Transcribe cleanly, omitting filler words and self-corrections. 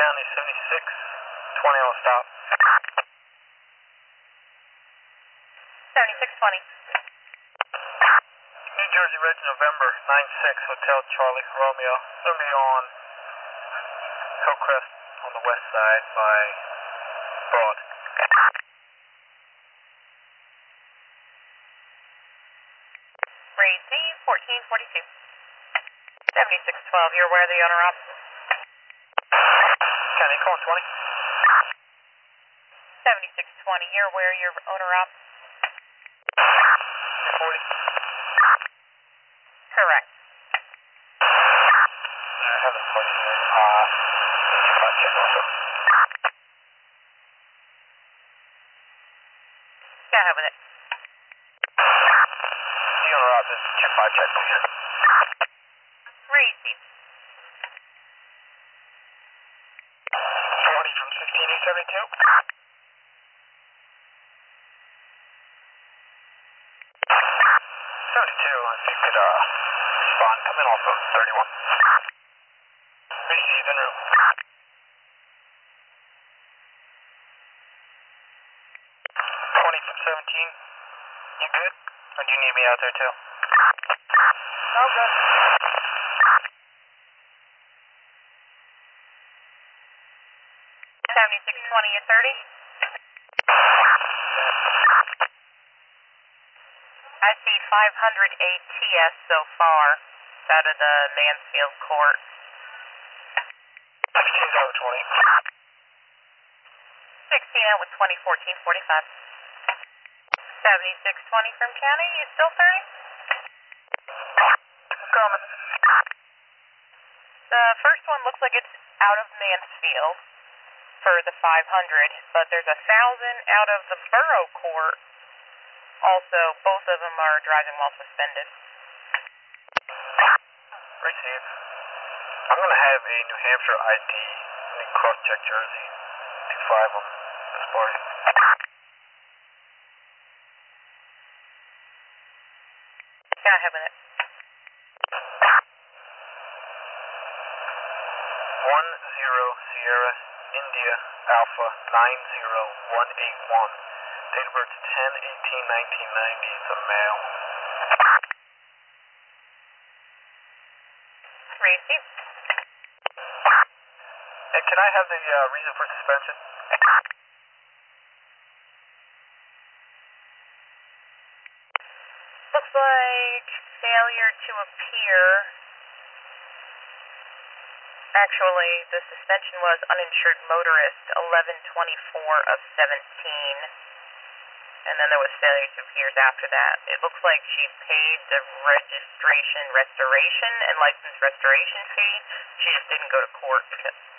County 7620 on stop. 7620. New Jersey Ridge, November 96, Hotel Charlie Romeo. It's going to be on Hillcrest on the west side by Broad. Receive 1442. 7612, you're aware of the owner op? County, call 20. 7620, you're aware of your owner op? 40. Correct. I have a question here. Check also. Go ahead with it. The owner op is check 5 check, please. Receive. 40 from 16872. 72, if you could respond, come in also 31. Received en route. 20 from 17, you good? Or do you need me out there too? All good. 7620 at 30. I see 500 ATS so far out of the Mansfield Court. 16's over 20. 16 out with 2014-45. 7620 from County, you still 30? Coming. The first one looks like it's out of Mansfield for the 500, but there's 1,000 out of the Borough Court. Also, both of them are driving while suspended. Receive. I'm going to have a New Hampshire ID and cross-check Jersey. 25 on this party. Go ahead with it. 10 Sierra India Alpha 90181. Date of birth 10/18/1990. It's a male. Receive. Hey, can I have the reason for suspension? Looks like failure to appear. Actually, the suspension was uninsured motorist 11/24 of 17. And then there was failure to appear after that. It looks like she paid the registration restoration and license restoration fee. She just didn't go to court because